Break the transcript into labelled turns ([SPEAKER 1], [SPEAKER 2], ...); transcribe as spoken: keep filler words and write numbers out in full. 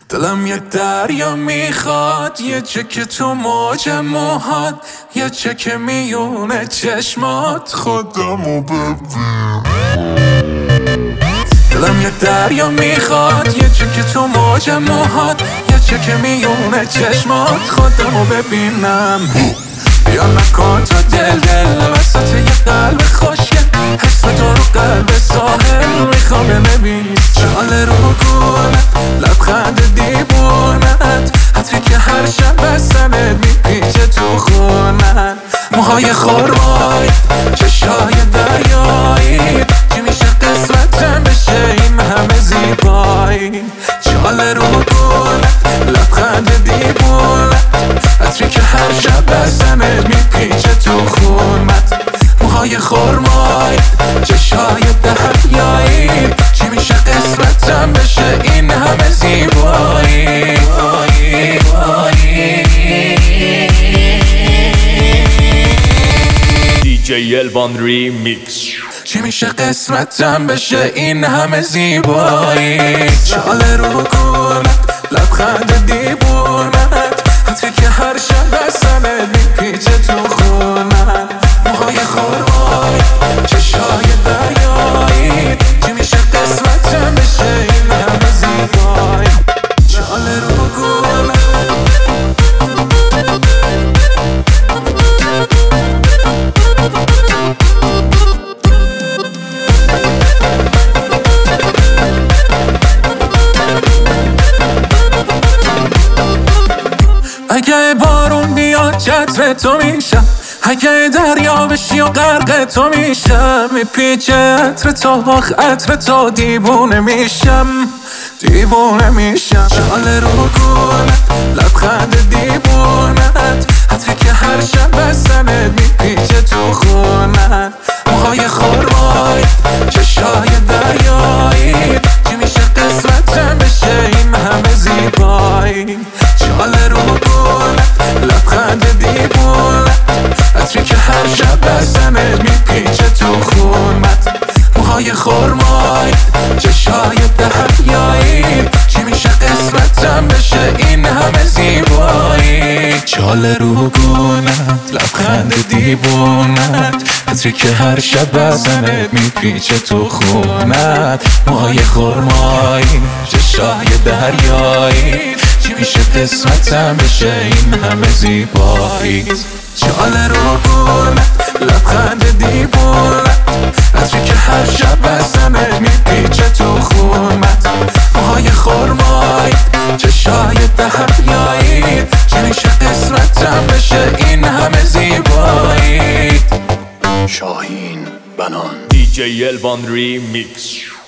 [SPEAKER 1] دلم یک دریا میخواد، یه چک تو موج موهات، یه چک میونه چشمات، خودمو ببین. دلم یک دریا میخواد، یه چک تو موج موهات، یه چک میونه چشمات، خودمو ببینم. بیا نکن تو دل دل وسط یه قلب خوشگل، حس تو رو قلب ساحل میخوام ببینی. چاله رو گونت، لبخند دیوونت، حتی که هر شب بستنت میپیچه تو خونت. موهای خرمایی، چشای دریایی، چی میشه قسمتم بشه این همه زیبایی. چاله رو گونت، لبخند دیوونت، حتی که هر شب بستنت میپیچه تو خونت. موهای خرمایی، چشای دریایی، چی میشه قسمتم بشه این همه زیبایی.
[SPEAKER 2] دی جی الوان ریمیکس.
[SPEAKER 1] چی میشه قسمتم بشه این همه زیبایی. چاله رو گونت، لبخند دیوونت، حتی که هر شب بستنت میپیچه تو خونت. موهای خرمایی، چشای دریایی، چی میشه قسمتم بشه این همه زیبایی. چاله رو گونت. اگه بارون بیاد چتر تو میشم، اگه دریا بشی و غرق تو میشم، میپیچه عطر تو باخ عطر تو، دیوونه میشم دیوونه میشم. چاله رو گونت، لبخند دیوونت، حتی که هر شب بستنت میپیچه تو خونت. موهای خرمایی، چشای دریایی، چی میشه قسمتم بشه این همه زیبایی. چاله رو گونت، لبخند دیوونت، عطری که هر شب بستنت میپیچه تو خونت. موهای خرمایی، چشای دریایی، چی میشه قسمتم بشه این همه زیبایی. چاله رو گونت، لبخند دیوونت، عطری که هر شب بستنت میپیچه تو خونت. موهای خرمایی، چشای دریایی، چی میشه قسمتم بشه این همه زیبایی. چاله رو گونت، لبخند دیوونت، عطری که هر شب بستنت میپیچه تو خونت. موهای خرمایی، چشای دریایی، چی میشه قسمتم بشه این همه زیبایی.
[SPEAKER 3] شاهین بنان
[SPEAKER 2] دی جی الوان ریمیکس.